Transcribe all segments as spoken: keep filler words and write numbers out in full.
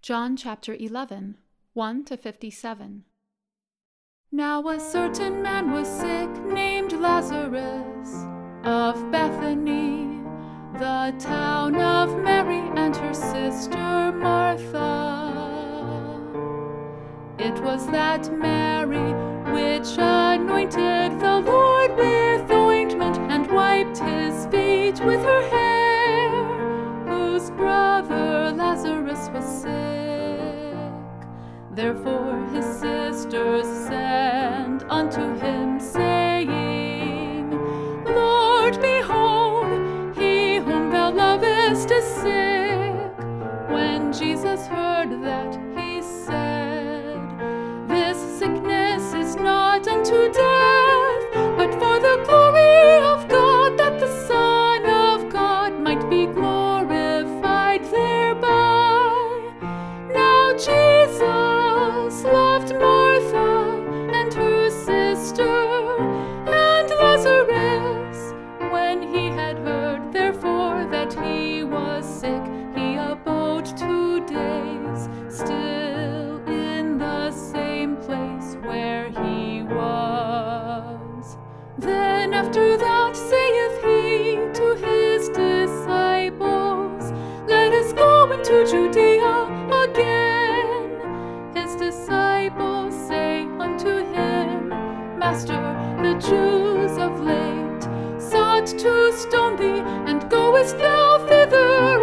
John chapter eleven, one to fifty-seven. Now a certain man was sick, named Lazarus, of Bethany, the town of Mary and her sister Martha. It was that Mary which anointed the Lord with ointment and wiped his feet with her hair, whose brother Lazarus was sick. Therefore his sisters sent unto him, saying, Lord, behold, he whom thou lovest is sick. When Jesus heard that, he said, This sickness is not unto death, but for the glory of God, that the Son of God might be glorified thereby. Now Jesus loved Martha and her sister and Lazarus. When he had heard, therefore, that he was sick, he abode two days still in the same place where he was. Then after that saith he to his disciples, Let us go into Judea again. His disciples say unto him, Master, the Jews of late sought to stone thee, and goest thou thither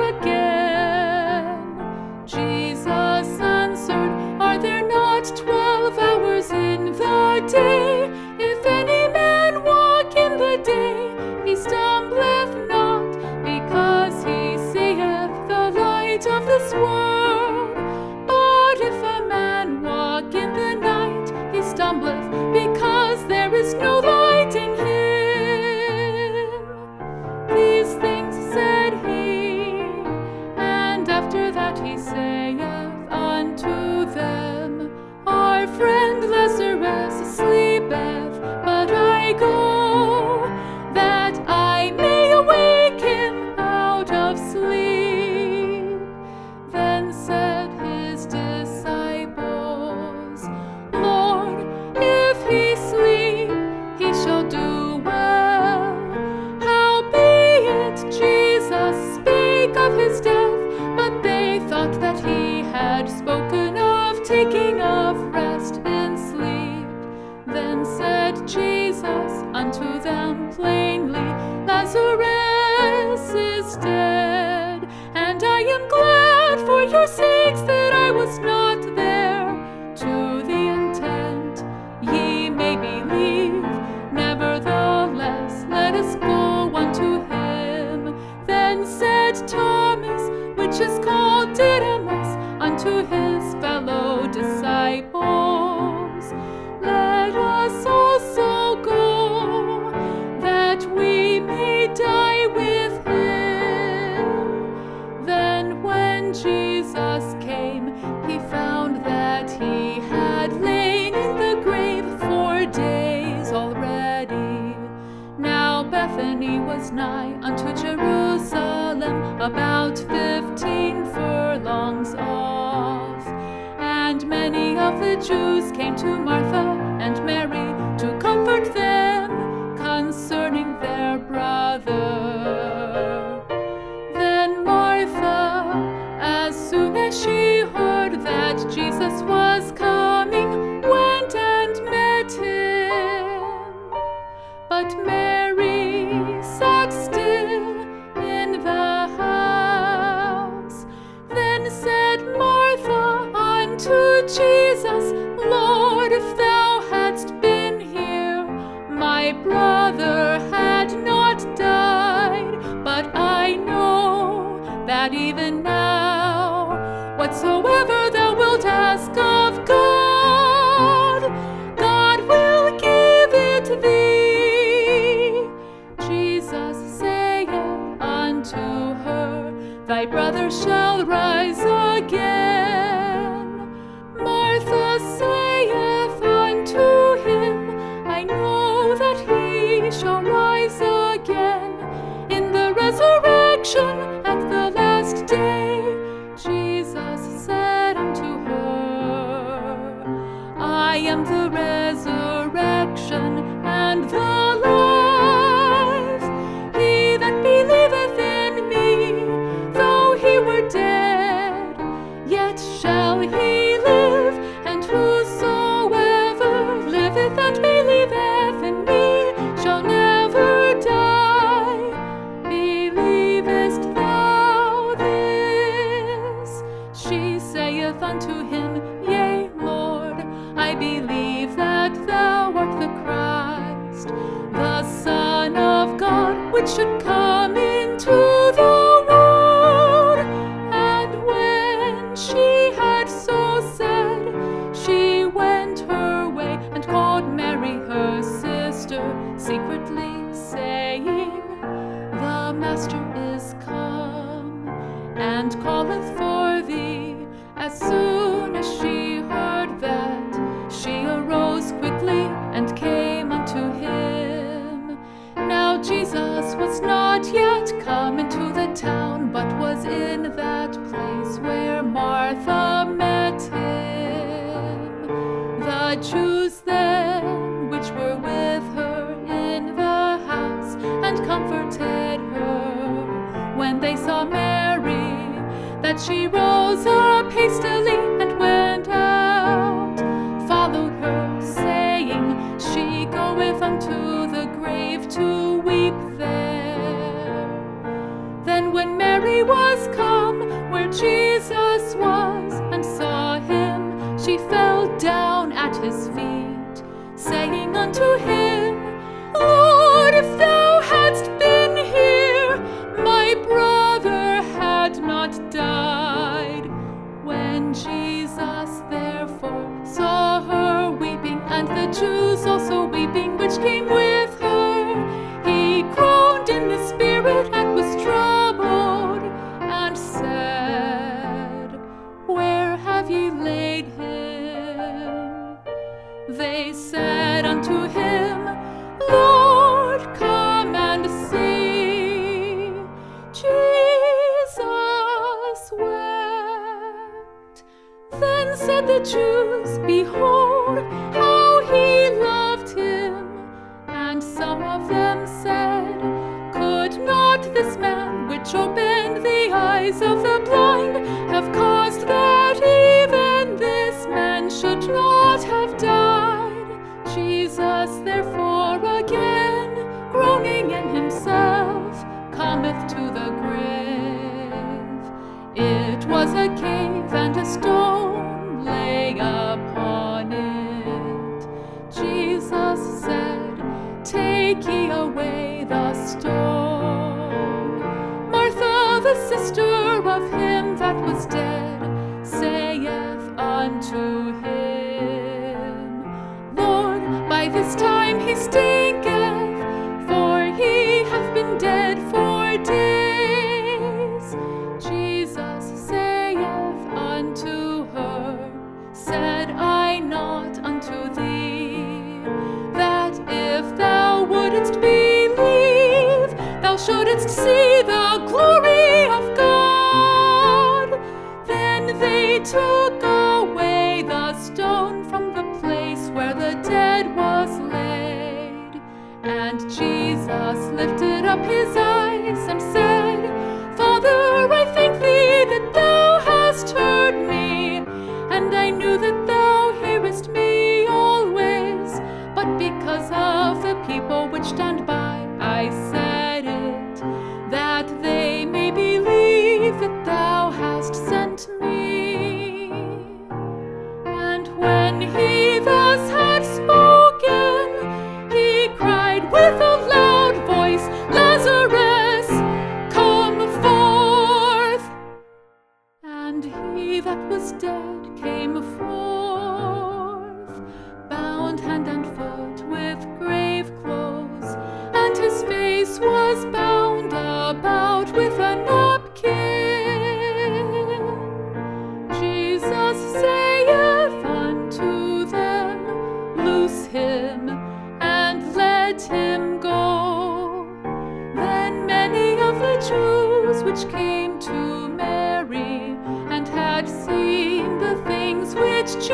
again? Jesus answered, Are there not twelve hours in the day? If any man walk in the day, he stumbleth not, because he seeth the light of this world. But if a man walk in the night, he stumbleth, because there is no light in him. These things said he, and after that he saith unto them, Our friend Lazarus sleepeth, but I go, that I may awake him out of sleep. Then said his disciples, Lord, if he sleep, he shall do well. Howbeit Jesus spake of his death, but they thought that he had spoken of taking of rest in sleep. Then said Jesus unto them plainly, Lazarus is dead, and I am glad for your sakes that I was not there, to the intent ye may believe. Nevertheless, let us go unto him. Then said Thomas, which is called Didymus, unto his fellow disciples, Let us also go, that we may die with him. Then when Jesus came, he found that he had lain in the grave four days already. Now Bethany was nigh unto Jerusalem, about fifteen furlongs off. And many of the Jews came to Martha and Mary to comfort them concerning their brother. Then Martha, as soon as she heard that Jesus was coming, went and met him. But Mary sat still in the house. Then said Martha unto Jesus, Lord, if thou hadst been here, my brother had not died. But I know that even now, whatsoever thou wilt ask of God, God will give it thee. Jesus saith unto her, Thy brother shall rise again. Martha saith unto him, I know that he shall rise again in the resurrection at the last day. Jesus said I am the resurrection and the life. He that believeth in me, though he were dead, yet shall he live. And whosoever liveth and believeth in me shall never die. Believest thou this? She saith unto him, Yea, Lord, I believe that thou art the Christ, the Son of God, which should come into the world. And when she had so said, she went her way and called Mary her sister secretly, saying, The Master is come, and calleth for thee. As soon as she heard that, she arose quickly and came unto him. Now Jesus was not yet come into the town, but was in that place where Martha met him. The Jews then, which were with her in the house, and comforted her, when they saw Mary, that she rose up hastily and went out, followed her, saying, She goeth unto the grave to weep there. Then when Mary was come where Jesus was, and saw him, she fell down at his feet, saying unto him, Lord, if thou hadst been here, my brother had not died. When Jesus therefore saw her weeping, and the Jews also weeping which came with her, he groaned in the spirit and was troubled, and said, Where have ye laid him? They said unto him, Lord, come and see. Jesus wept. Then said the Jews, Behold, how he loved him. And some of them said, Could not this man, which opened the eyes of the blind, have caused that even this man should not have died? Jesus therefore again, groaning in himself, cometh to the grave. It was a cave, and a stone lay upon it. Jesus said, Take ye away the stone. Martha, the sister of him that was dead, saith unto him, Lord, by this time he stinketh, for he hath been dead four days. Jesus saith unto her, Said I not unto thee, that if thou wouldest believe, thou shouldest see the glory of God? Then they took away the stone from the place where the dead was laid. And Jesus lifted up his eyes and said, Father, I thank thee that thou hast heard me, and I knew that thou hearest me always, but because of the people which stand by, I said it, that they may believe that thou hast sent me. And when he thus had spoken, he cried with a loud voice, Lazarus, come forth. And he that was dead came forth, bound hand and foot with grave clothes, and his face was bound about with a napkin. Jesus saith unto them, Loose him, and let him go. Then many of the Jews which came to Mary, and had seen the things which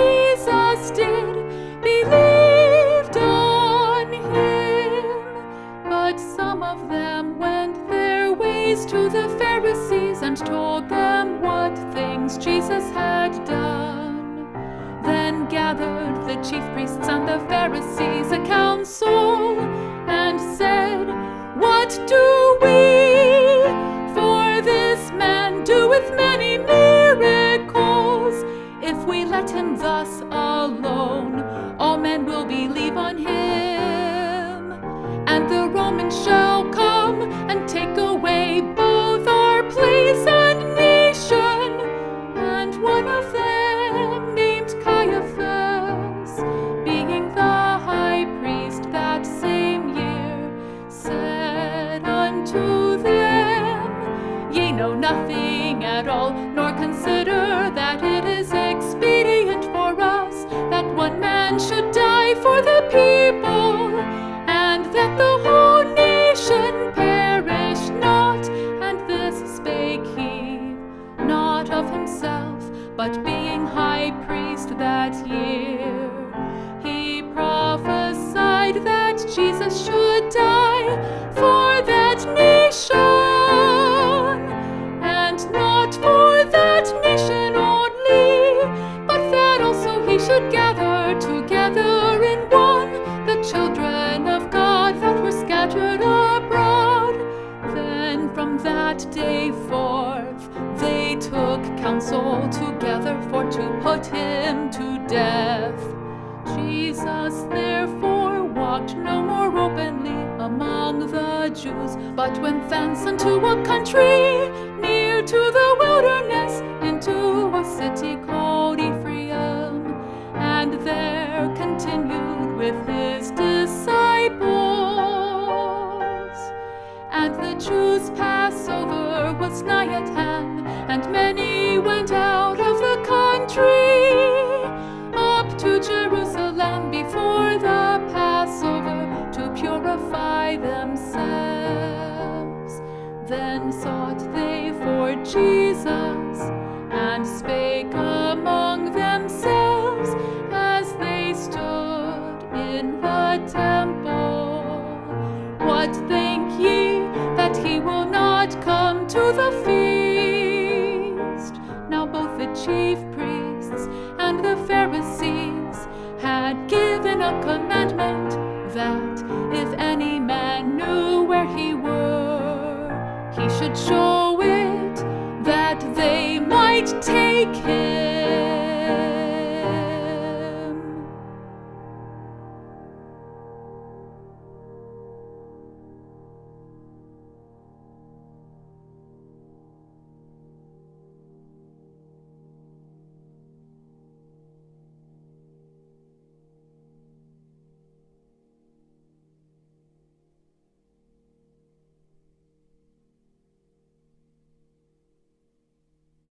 told them what things Jesus had done. Then gathered the chief priests and the Pharisees a council, and said, "What do we? For this man doeth many miracles. If we let him thus alone, all men will believe on him. And the Romans shall come and take away both our place and nation." And one of them, named Caiaphas, being the high priest that same year, said unto them, "Ye know nothing at all, nor consider that it is expedient for us that one man should die for the people, and that the whole nation perish not." And this spake he, not of himself, but being high priest that year, he prophesied that Jesus should die for that nation, and not for that nation only, but that also he should gather together in one the children of God that were scattered abroad. Then from that day forth they took counsel together for to put him to death. Jesus therefore walked no more openly among the Jews, but went thence unto a country near to the wilderness, into a city called Ephraim, and there continued with his disciples. And the Jews' Passover was nigh at hand, and many went out of the country up to Jerusalem before the Passover to purify themselves. Then sought they for Jesus, and spake among themselves as they stood in the temple, "What think ye, that he will not come to the feast?" Now both the chief priests and the Pharisees had given a commandment